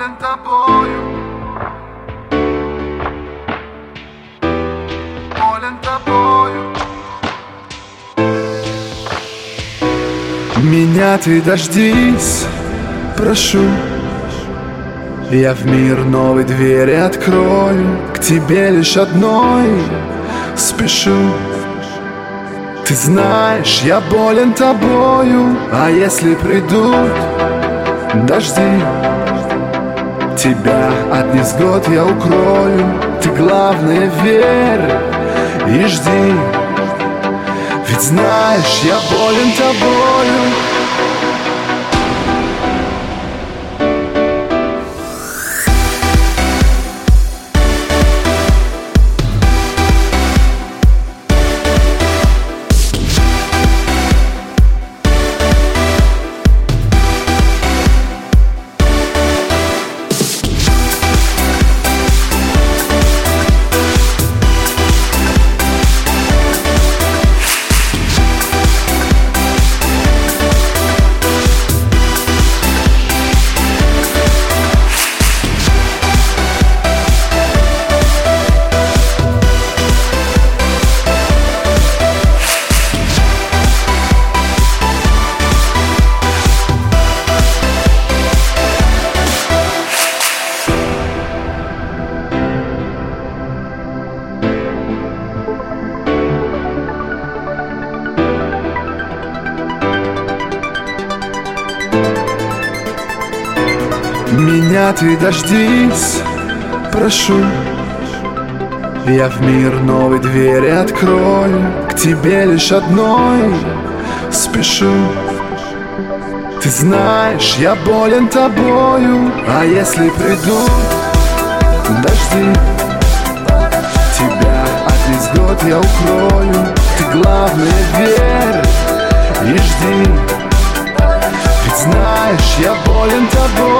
болен тобою, болен тобою. Меня ты дождись, прошу. Я в мир новой двери открою, к тебе лишь одной спешу. Ты знаешь, я болен тобою, а если придут дожди, тебя от невзгод я укрою. Ты главное верь и жди, ведь знаешь, я болен тобою. Меня ты дождись, прошу. Я в мир новой двери открою, к тебе лишь одной спешу. Ты знаешь, я болен тобою, а если придут дожди, тебя от невзгод я укрою. Ты главное верь и жди, ведь знаешь, я болен тобой.